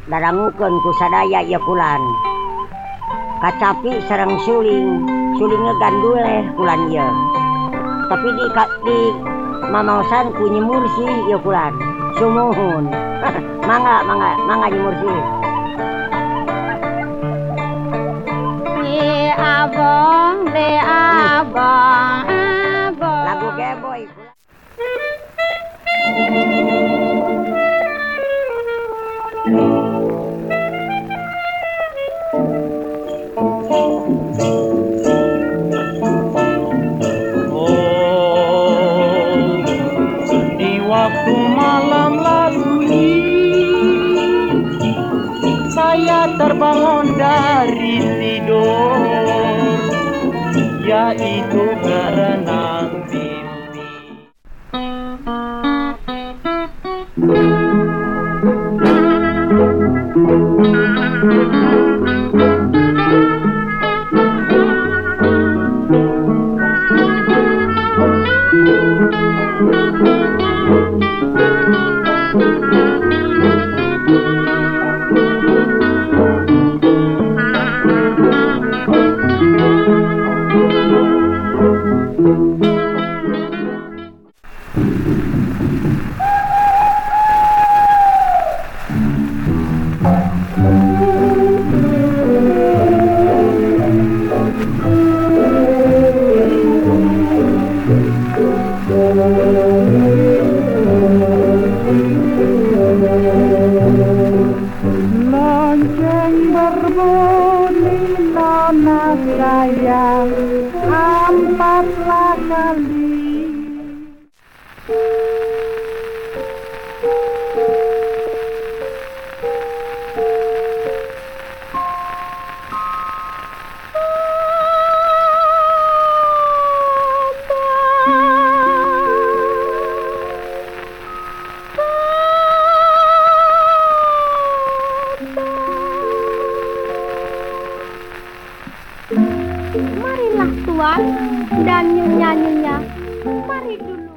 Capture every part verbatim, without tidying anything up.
darangukeun ku sadaya ieu kulan. Kacapi sareng suling, suling ngegandul kulan ieu. Tapi di di mamaosan ku Nyi Mursi ieu kulan. Sumuhun. Mangga mangga mangga Nyi Mursi. Ni abang le abang abang. Lagu Geboy. Waktu malam lalu saya terbangun dari tidur, yaitu berenang mimpi. Lonceng berbunyi nona sayang empatlah kali. Marilah tuan dan nyonya-nyonya, mari dulu.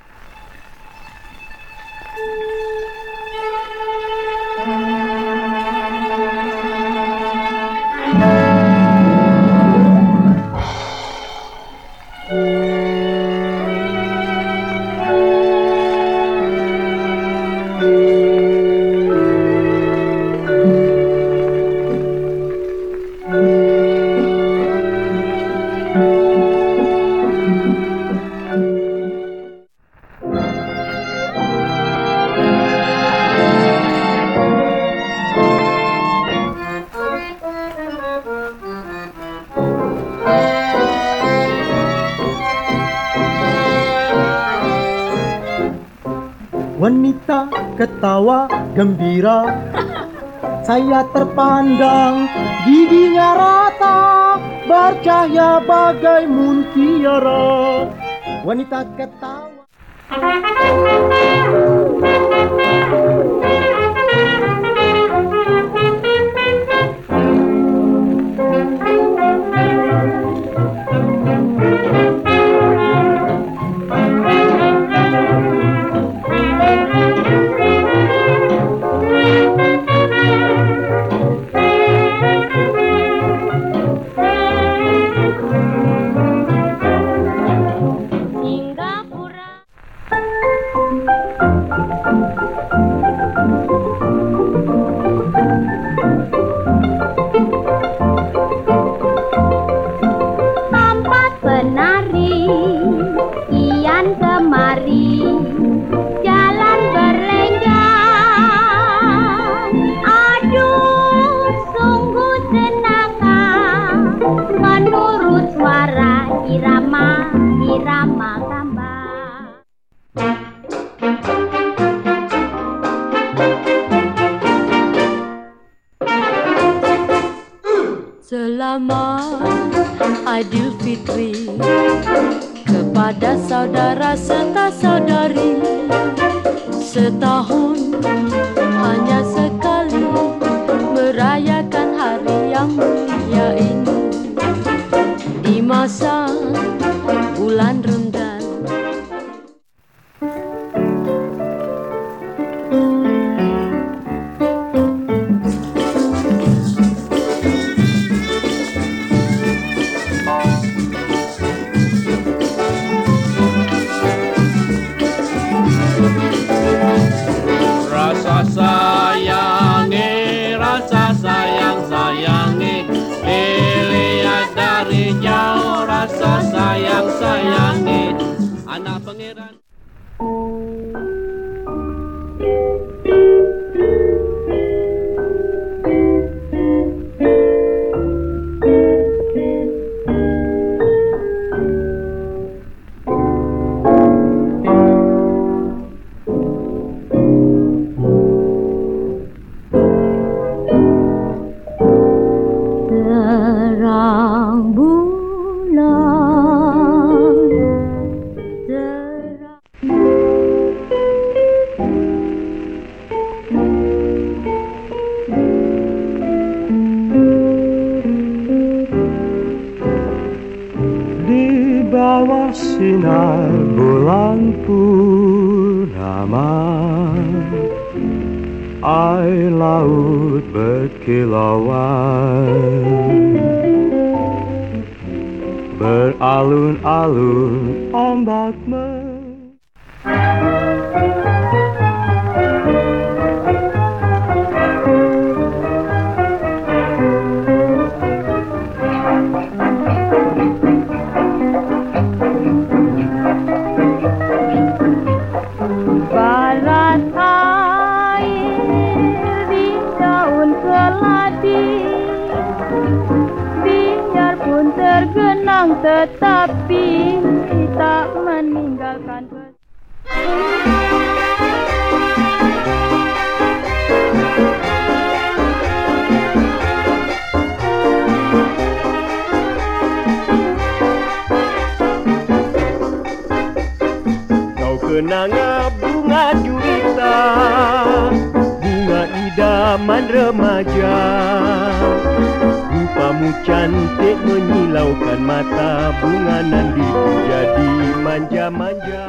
Wanita ketawa gembira, saya terpandang giginya rata, bercahaya bagai mutiara. Wanita ketawa. Tempat penari, kian kemari, jalan berlenggang. Aduh, sungguh senangkan menurut suara irama, irama gambang. Selamat Aidilfitri kepada saudara serta saudari. Setahun hanya sekali merayakan hari yang mulia ini. Di masa bulan Ramadan, Terang bulan, terang. Di bawah sinar bulan purnama, air laut berkilauan, beralun-alun ombak men. Barat air di daun keladi, biarpun tergenang tetapi tak meninggalkan pesan. Kau kenanga bunga juwita, bunga idaman remaja. Rupamu cantik menyilaukan mata, bunga nandiku jadi manja-manja.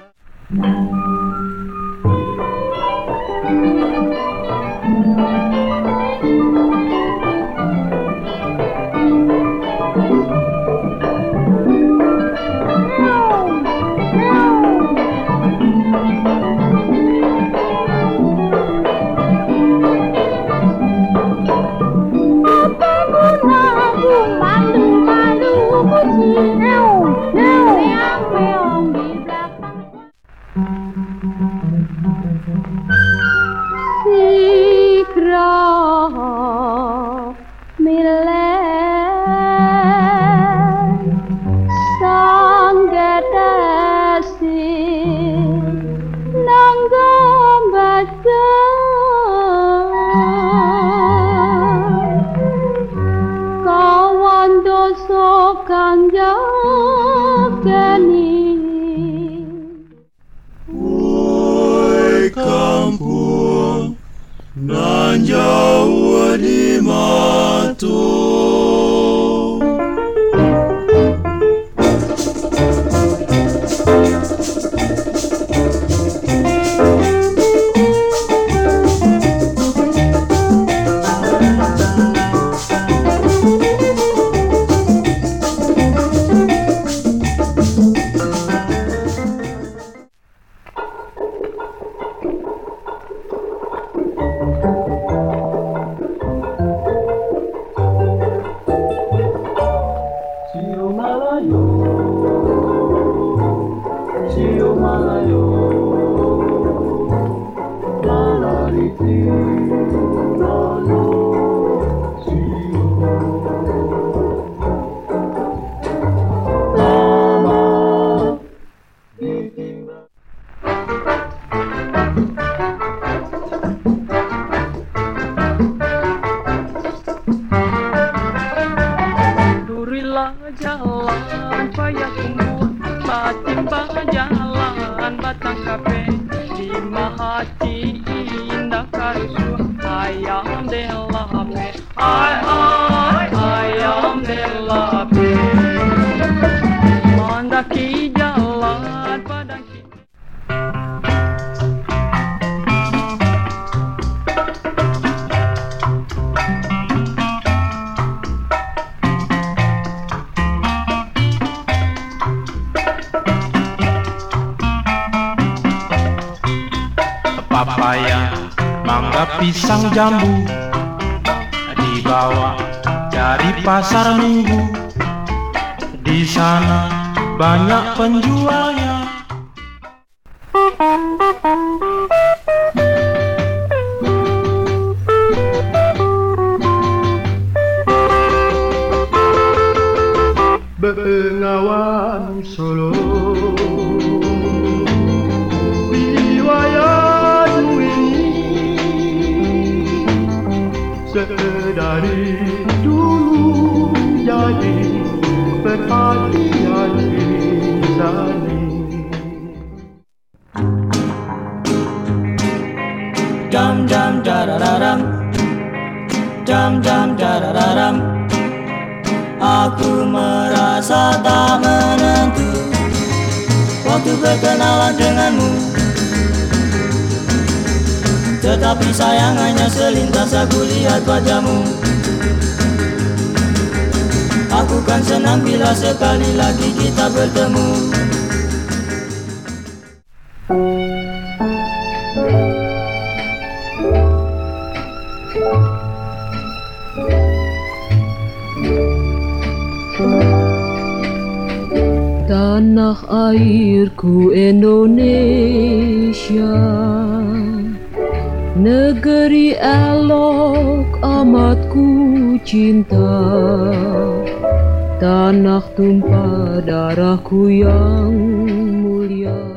Kang Jogeni, woi kampung nan Jawa di matu. Jalan payah tumbuh batimbang jalan batang kape di mahati indah karusuh ayam delape ay ay ayam delape mendaki jalan padang papaya, mangga, pisang, jambu dibawa dari pasar minggu. Di sana banyak penjualnya. Bengawan Solo riwayatmu ini sedari dulu jadi perhatian insani. Dam dam darararam, dam dam darararam. Aku merasa tak menentu waktu berkenalan denganmu, tetapi sayang hanya selintas aku lihat wajahmu. Aku kan senang bila sekali lagi kita bertemu. Tanah airku Indonesia, negeri elok amat ku cinta. Tanah tumpah darahku yang mulia.